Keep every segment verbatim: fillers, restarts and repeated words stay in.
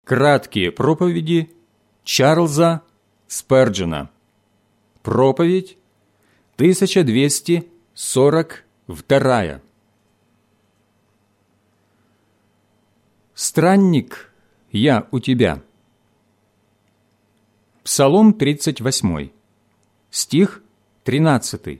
Краткие проповеди Чарльза Сперджена. Проповедь тысяча двести сорок вторая. «Странник я у тебя». Псалом тридцать восьмой, стих тринадцатый.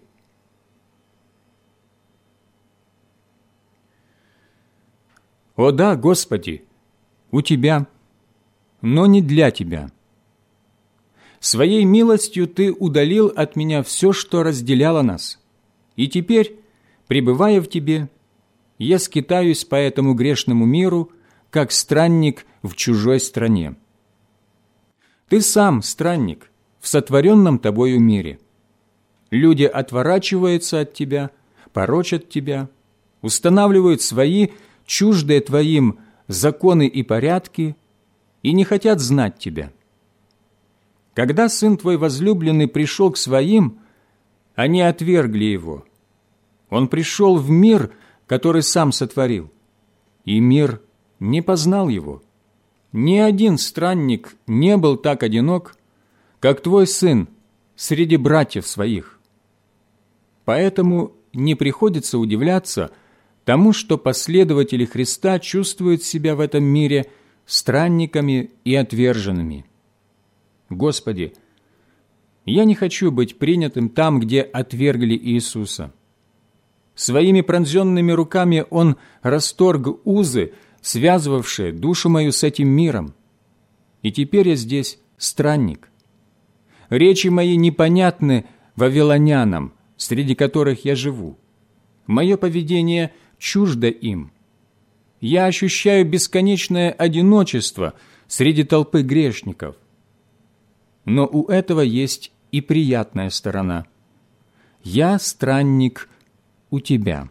«О да, Господи, у Тебя, но не для Тебя. Своей милостью Ты удалил от меня все, что разделяло нас, и теперь, пребывая в Тебе, я скитаюсь по этому грешному миру, как странник в чужой стране. Ты сам странник в сотворенном Тобою мире. Люди отворачиваются от Тебя, порочат Тебя, устанавливают свои, чуждые Твоим, законы и порядки, и не хотят знать Тебя. Когда Сын Твой возлюбленный пришел к Своим, они отвергли Его. Он пришел в мир, который Сам сотворил, и мир не познал Его. Ни один странник не был так одинок, как Твой Сын среди братьев Своих. Поэтому не приходится удивляться тому, что последователи Христа чувствуют себя в этом мире странниками и отверженными. Господи, я не хочу быть принятым там, где отвергли Иисуса. Своими пронзенными руками Он расторг узы, связывавшие душу мою с этим миром. И теперь я здесь странник. Речи мои непонятны вавилонянам, среди которых я живу. Мое поведение чуждо им. Я ощущаю бесконечное одиночество среди толпы грешников. Но у этого есть и приятная сторона. Я странник у Тебя.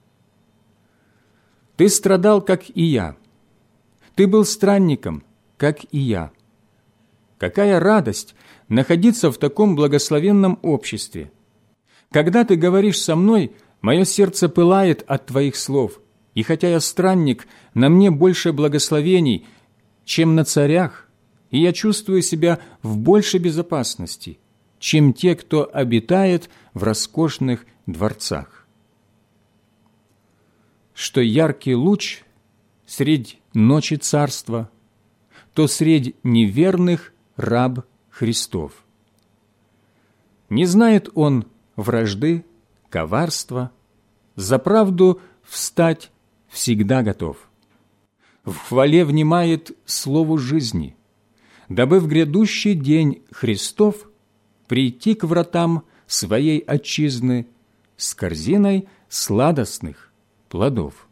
Ты страдал, как и я. Ты был странником, как и я. Какая радость находиться в таком благословенном обществе! Когда Ты говоришь со мной, мое сердце пылает от Твоих слов, и хотя я странник, на мне больше благословений, чем на царях, и я чувствую себя в большей безопасности, чем те, кто обитает в роскошных дворцах. Что яркий луч средь ночи царства, то средь неверных раб Христов. Не знает он вражды, коварства, за правду встать всегда готов. В хвале внимает слову жизни, дабы в грядущий день Христов прийти к вратам своей отчизны с корзиной сладостных плодов.